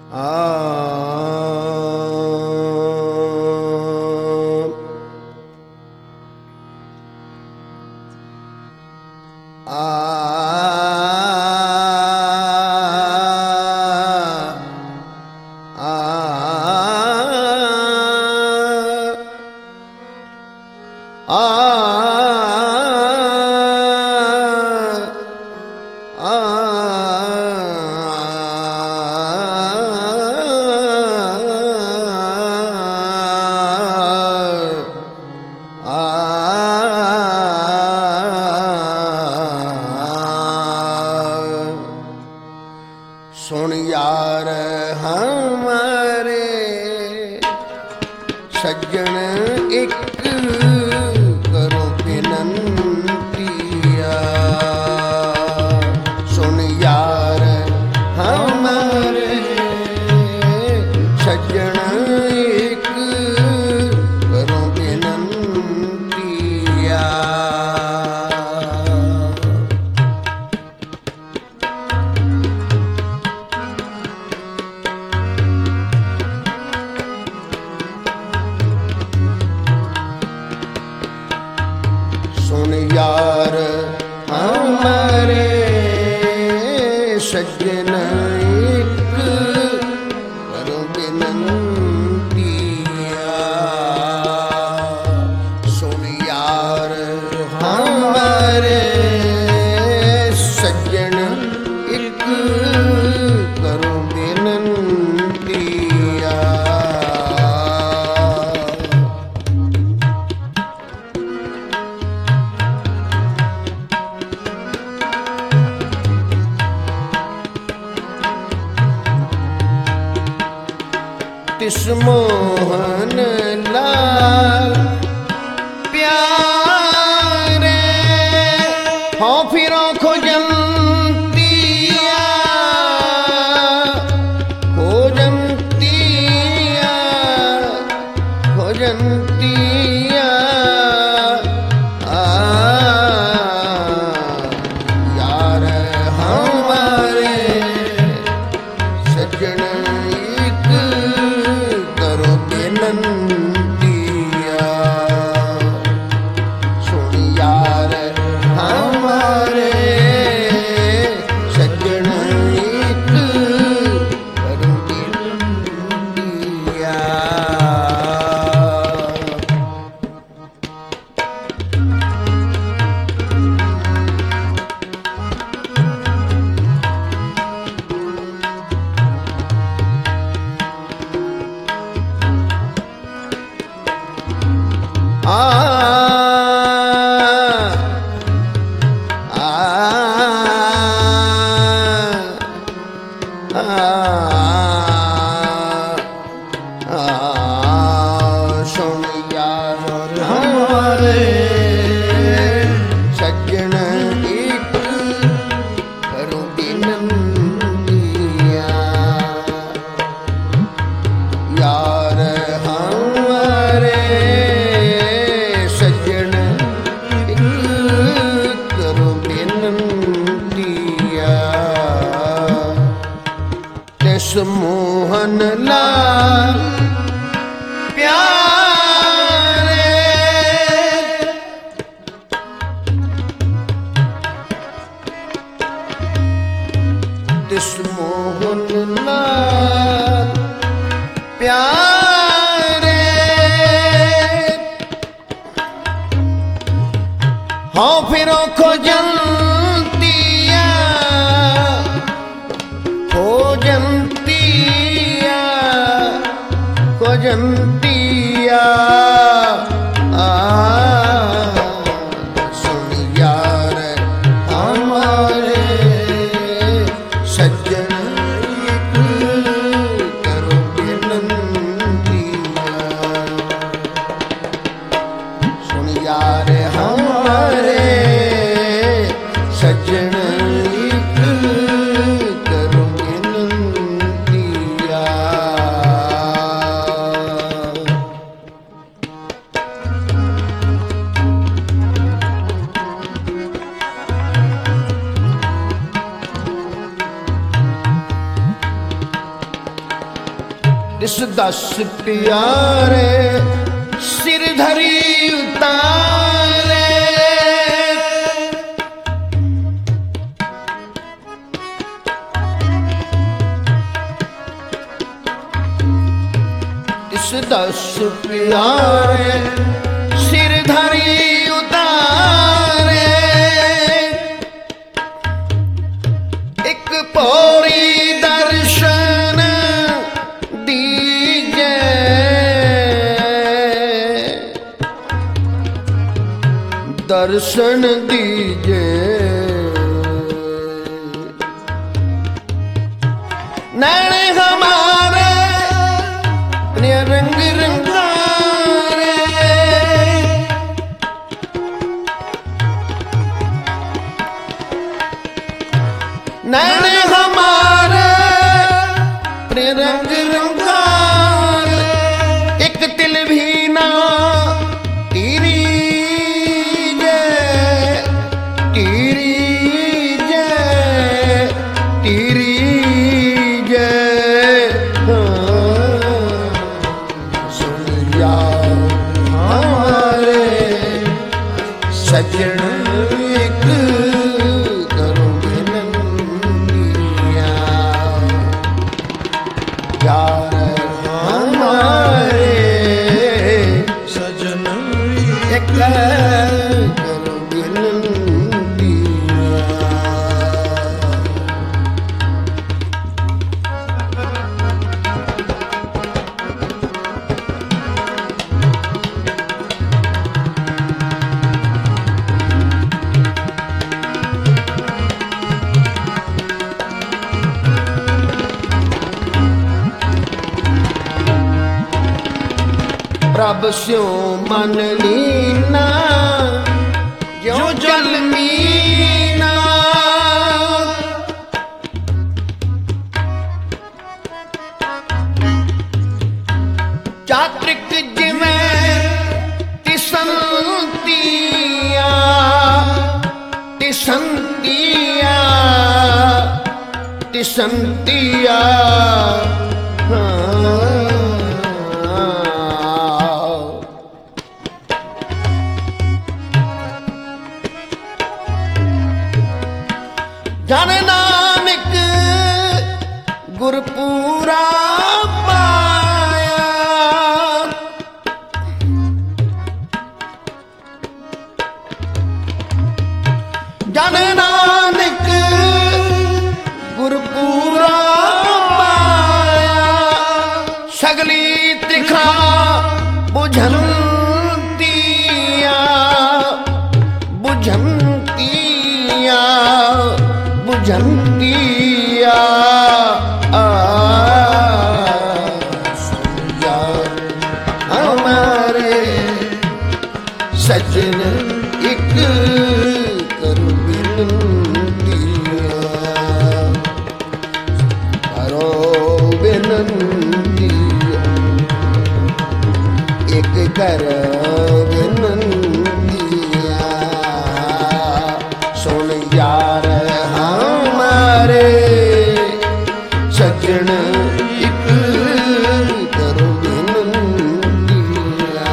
सुन यार हमारे सज्जन एक करो बिनंतिया। सुन यार हमारे सज्जन एक करो बिनंतिया। सुन यार हमारे सज्जन एक करो बिनंतिया। सुन यार हमारे सज्जन एक करो बिनंतिया। तिस मोहन लाल प्यारे हो फिरो खोजंतिया। खोजंतिया खोजंतिया यार हमारे सज्जन बिनंतिया। सुन यार हमारे सज्जन एक करो बिनंतिया। सुन यार हमारे सज्जन एक करो बिनंतिया। यार हमारे सज्जन एक करो बिनंतिया। तिस मोहन लाल प्यारे तिस मोहन लाल प्यारे हो फिरो खोजंतिया। खोजंतिया खोजंतिया सुन यार हमारे सज्जन एक करो बिनंतिया। सुन यार हमारे सज्जन एक करो बिनंतिया। ਤਿਸ ਦਸ ਪਿਆਰੇ ਸਿਰ ਧਰੀ ਉਤਾਰੇ ਤਿਸ ਦਸ ਪਿਆਰੇ ਸਿਰ ਧਰੀ ਉਤਾਰੇ ਇੱਕ ਪੌੜੀ ਦਰਸ਼ਨ ਦੀਜੈ ਦਰਸ਼ਨ ਦੀਜੈ ਨੈਣ ਹਮਾਰੇ ਨੇ ਰੰਗ ਰੰਗਾਰੇ नैन हमारे अपने रंग रंगार एक तिल भी ना तेरी जय सुन जा हमारे सजन एक प्रभ स्यो मन लीना जो जल मीना चात्रिक जिमें तिसंतिया तिसंतिया तिसंतिया जन नानक गुरपूरा पाया जन नानक गुरपूरा पाया सगली तिखा बुझंतिया बुझंतिया बुझंतिया हमारे सजन एक करो बिनतिया करो बिनतिया एक करो बिनतिया सुन यार सज्जन एक करो बिनतिया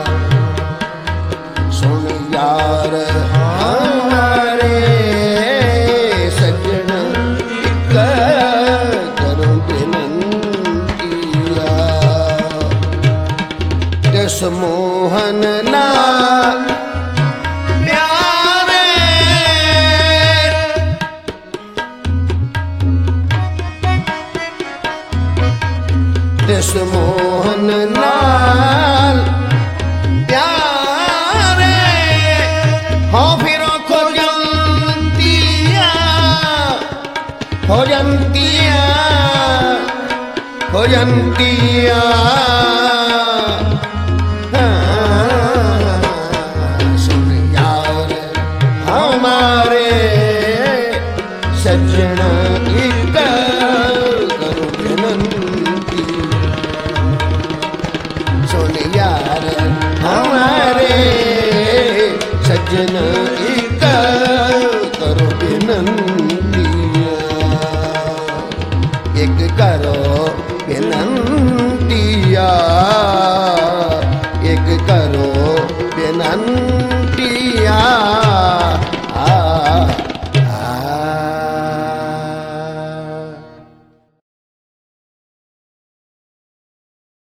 सुन यार हमारे सज्जन एक करो बिनतिया जस मोहन लाल तिस मोहन लाल प्यारे हो फिरो खोजंतिया खोजंतिया खोजंतिया सुन यार हमारे सज्जन एक करो बिनती सुन यार हमारे सज्जन एक करो बिनतिया एक करो बिनतिया